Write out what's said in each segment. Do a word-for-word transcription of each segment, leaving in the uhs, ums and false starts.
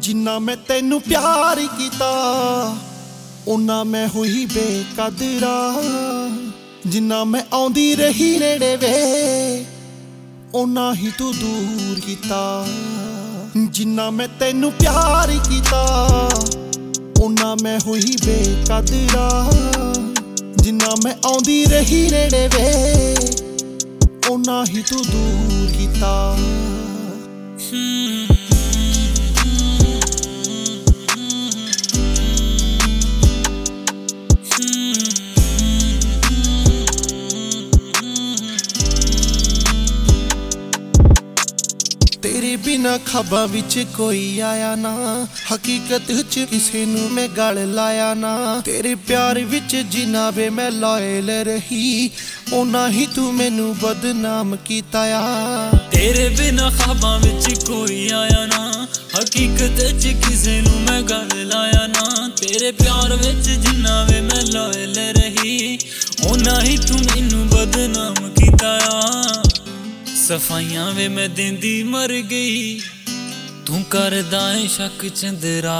जिन्ना मैं तेनू प्यार कीता उन्ना मैं होई बेकदरा। जिन्ना मैं आउंदी रही नेड़े वे उन्ना ही तू दूर कीता। जिन्ना मैं तेनू प्यार कीता उन्ना मैं होई बेकदरा। जिन्ना मैं आउंदी रही नेड़े वे उन्ना ही तू दूर कीता। तेरे बिना ख्वाबां विच कोई आया ना, हकीकत च किसे नू मैं गल लाया ना। तेरे प्यार विच जिन्ना वे मैं लॉयल रही उन्ना ही तू मैनू बदनाम कीता आ। तेरे बिना ख्वाबां विच कोई आया ना, हकीकत च किसे नू मैं गल लाया ना। तेरे प्यार विच जिन्ना वे मैं लॉयल रही उन्ना ही तू मैनू बदनाम कीता आ। सफाइयां वे मैं देंदी मर गई तू करदा है शक चंदरा।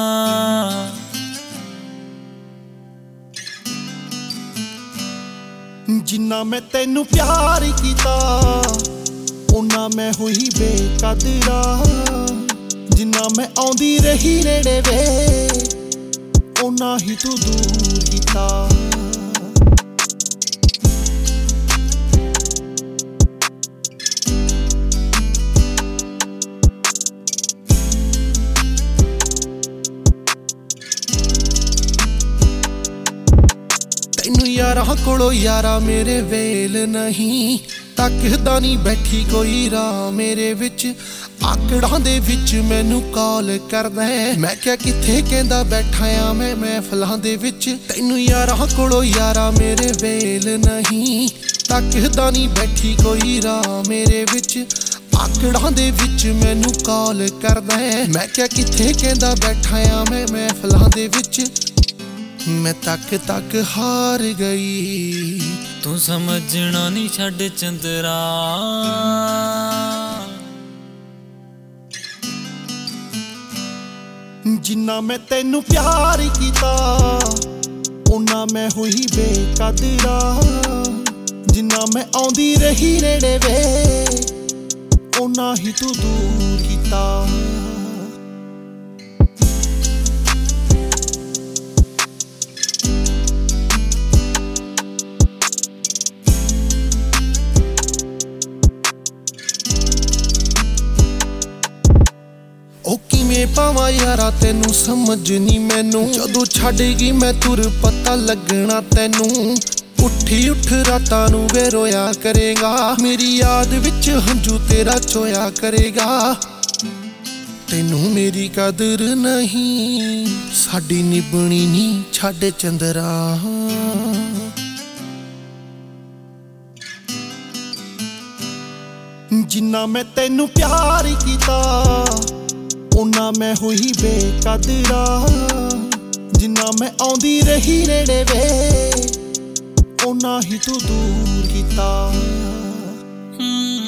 जिन्ना मैं तेनू प्यार कीता उन्ना मैं होई बेकदरा। जिन्ना मैं आउंदी रही नेड़े वे उन्ना ही तू दूर कीता। तैनू यारा कोलो यारा मेरे वेल नहीं, तकदा नहीं बैठी कोई राह मेरे विच। आकड़ां दे विच मैनू कॉल करदा है, मैं क्या किथे कहंदा बैठा आ मैं महफिलां दे विच। तैनू यारा कोलो यारा मेरे वेल नहीं, तकदा नहीं बैठी कोई राह मेरे विच। आकड़ां दे विच मैनू कॉल करदा है, मैं क्या किथे कहंदा बैठा आ मैं महफिलां दे विच। मैं तक तक हार गई तू समझना नहीं छड़ चंदरा। जिन्ना मैं तेनू प्यार कीता उन्ना मैं होई बेकदरा। जिन्ना मैं आउंदी रही नेड़े वे उन्ना ही तू दूर कीता। ओ किवें पावां यारा तेनू समझ नी मैनू, जदों छड्ड गई मैं तुर पता लगना तेनू। उठी उठ रातां नू वे रोया करेगा, मेरी याद विच हंजू तेरा चोया करेगा। तेनू मेरी कदर नहीं साडी निभनी नी छड्ड चंदरा। जिन्ना मैं तेनू प्यार कीता उन्ना मैं होई बेकदरा। जिन्ना मैं आउंदी रही नेड़े वे उन्ना ही तू दूर कीता।